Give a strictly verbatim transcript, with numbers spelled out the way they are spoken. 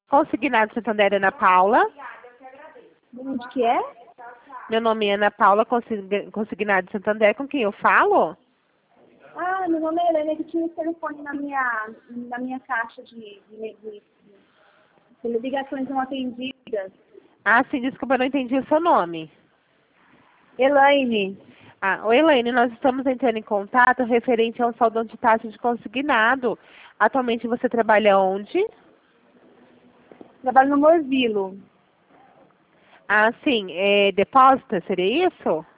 Consignado Santander, Ana Paula. De onde que é? Meu nome é Ana Paula, consign- consignado Santander, com quem eu falo? Ah, meu nome é Helena, que tinha esse telefone na minha, na minha caixa de, de, de, de ligações não atendidas. Ah, sim, desculpa, eu não entendi o seu nome. Elaine. Ah, oi, Elaine, nós estamos entrando em contato referente ao saldo de taxa de consignado. Atualmente você trabalha onde? Trabalho no Morvilo. Ah, sim, é, depósito, seria isso?